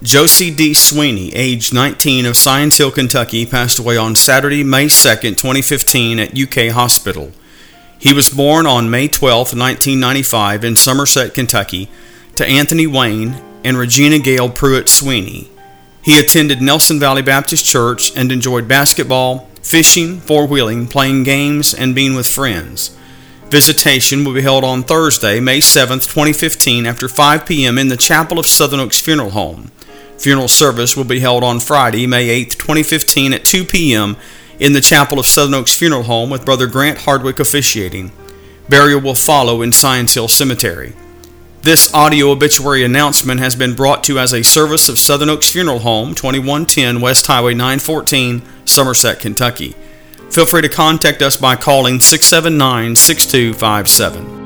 Josie D. Sweeney, age 19, of Science Hill, Kentucky, passed away on Saturday, May 2, 2015 at UK Hospital. He was born on May 12, 1995 in Somerset, Kentucky, to Anthony Wayne and Regina Gale Pruitt Sweeney. He attended Nelson Valley Baptist Church and enjoyed basketball, fishing, four-wheeling, playing games, and being with friends. Visitation will be held on Thursday, May 7, 2015 after 5 p.m. in the chapel of Southern Oaks Funeral Home. Funeral service will be held on Friday, May 8, 2015 at 2 p.m. in the chapel of Southern Oaks Funeral Home with Brother Grant Hardwick officiating. Burial will follow in Science Hill Cemetery. This audio obituary announcement has been brought to you as a service of Southern Oaks Funeral Home, 2110 West Highway 914, Somerset, Kentucky. Feel free to contact us by calling 679-6257.